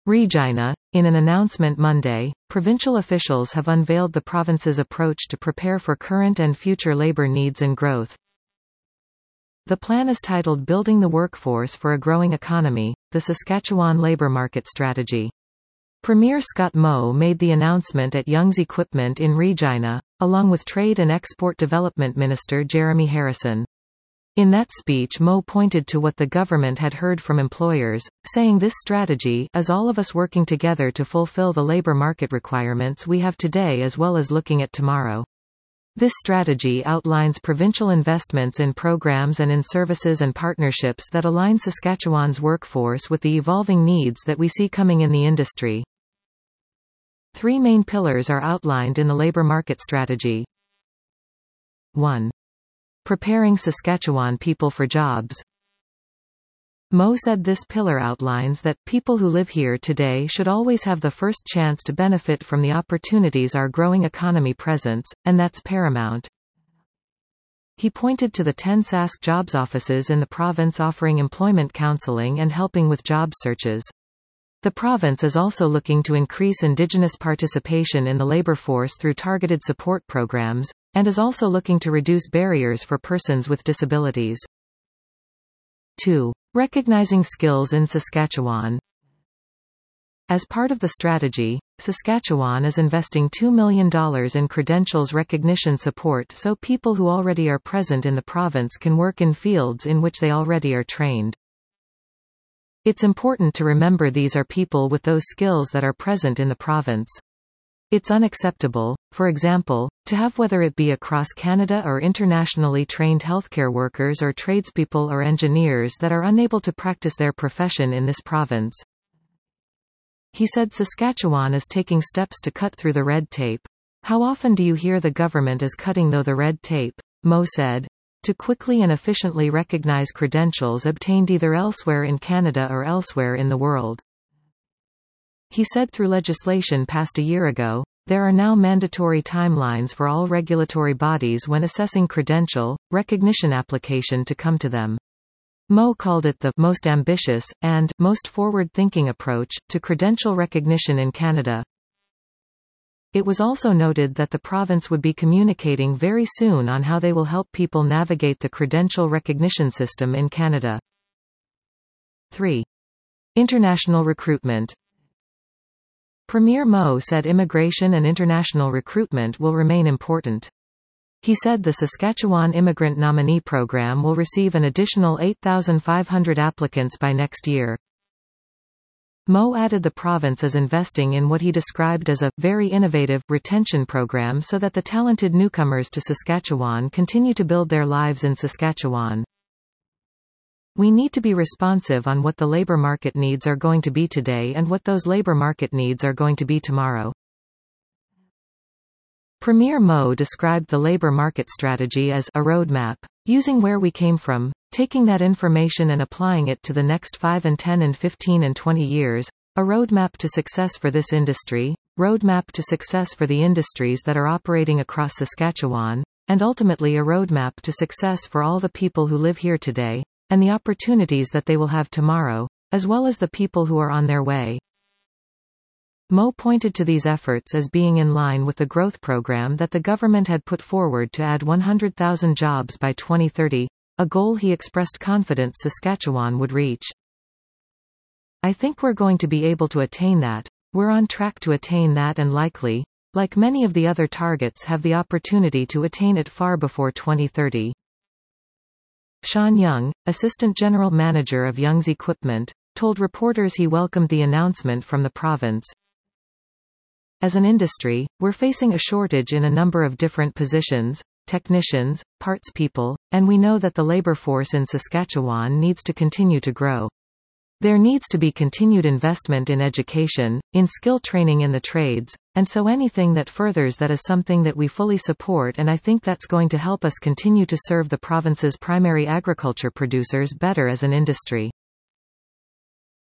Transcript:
Regina. In an announcement Monday, provincial officials have unveiled the province's approach to prepare for current and future labour needs and growth. The plan is titled Building the Workforce for a Growing Economy, the Saskatchewan Labour Market Strategy. Premier Scott Moe made the announcement at Young's Equipment in Regina, along with Trade and Export Development Minister Jeremy Harrison. In that speech, Moe pointed to what the government had heard from employers, saying this strategy is all of us working together to fulfill the labour market requirements we have today as well as looking at tomorrow. This strategy outlines provincial investments in programs and in services and partnerships that align Saskatchewan's workforce with the evolving needs that we see coming in the industry. Three main pillars are outlined in the labour market strategy. 1. Preparing Saskatchewan people for jobs. Moe said this pillar outlines that people who live here today should always have the first chance to benefit from the opportunities our growing economy presents, and that's paramount. He pointed to the 10 Sask jobs offices in the province offering employment counseling and helping with job searches. The province is also looking to increase Indigenous participation in the labour force through targeted support programs, and is also looking to reduce barriers for persons with disabilities. 2. Recognizing skills in Saskatchewan. As part of the strategy, Saskatchewan is investing $2 million in credentials recognition support so people who already are present in the province can work in fields in which they already are trained. It's important to remember these are people with those skills that are present in the province. It's unacceptable, for example, to have whether it be across Canada or internationally trained healthcare workers or tradespeople or engineers that are unable to practice their profession in this province. He said Saskatchewan is taking steps to cut through the red tape. How often do you hear the government is cutting through the red tape? Moe said. To quickly and efficiently recognize credentials obtained either elsewhere in Canada or elsewhere in the world. He said through legislation passed a year ago, there are now mandatory timelines for all regulatory bodies when assessing credential recognition application to come to them. Moe called it the most ambitious and most forward-thinking approach to credential recognition in Canada. It was also noted that the province would be communicating very soon on how they will help people navigate the credential recognition system in Canada. 3. International recruitment. Premier Moe said immigration and international recruitment will remain important. He said the Saskatchewan Immigrant Nominee Program will receive an additional 8,500 applicants by next year. Moe added the province is investing in what he described as a very innovative retention program so that the talented newcomers to Saskatchewan continue to build their lives in Saskatchewan. We need to be responsive on what the labour market needs are going to be today and what those labour market needs are going to be tomorrow. Premier Moe described the labour market strategy as a roadmap, using where we came from, taking that information and applying it to the next 5 and 10 and 15 and 20 years, a roadmap to success for this industry, roadmap to success for the industries that are operating across Saskatchewan, and ultimately a roadmap to success for all the people who live here today, and the opportunities that they will have tomorrow, as well as the people who are on their way. Moe pointed to these efforts as being in line with the growth program that the government had put forward to add 100,000 jobs by 2030, a goal he expressed confidence Saskatchewan would reach. I think we're going to be able to attain that. We're on track to attain that and likely, like many of the other targets, have the opportunity to attain it far before 2030. Sean Young, Assistant General Manager of Young's Equipment, told reporters he welcomed the announcement from the province. As an industry, we're facing a shortage in a number of different positions, technicians, parts people, and we know that the labour force in Saskatchewan needs to continue to grow. There needs to be continued investment in education, in skill training in the trades, and so anything that furthers that is something that we fully support, and I think that's going to help us continue to serve the province's primary agriculture producers better as an industry.